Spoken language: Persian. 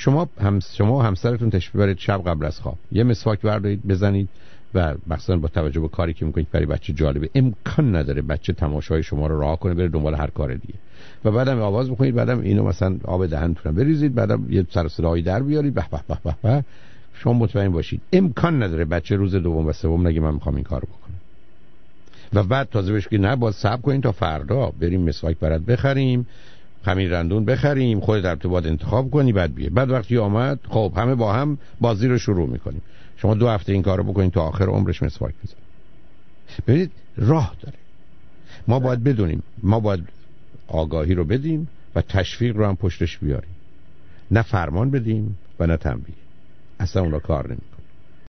شما و همسرتون تشریف ببرید شب قبل از خواب یه مسواک بردارید بزنید و مثلا با توجه به کاری که میکنید برای بچه جالبه، امکان نداره بچه تماشای شما رو رها کنه بره دنبال هر کار دیگه. و بعدم آواز بخونید، بعدم اینو مثلا آب دهنتون بریزید، بعدم یه سر صدایی در بیارید به به به به به. شما مطمئن باشید امکان نداره بچه روز دوم و سوم نگه من میخوام این کارو بکنم. و بعد تازه بهش بگید نه باید صبر کنین تا فردا بریم مسواک برات بخریم، خمیر رندون بخریم، خودت ارتباط انتخاب کنی بعد بیای. بعد وقتی اومد خب همه با هم بازی رو شروع میکنیم. شما 2 هفته این کارو بکنید تا آخر عمرش مسواک بزنه. ببینید راه داره. ما باید بدونیم، ما باید آگاهی رو بدیم و تشویق رو هم پشتش بیاریم، نه فرمان بدیم و نه تنبیه. اصلا اون رو کار نمیکنه.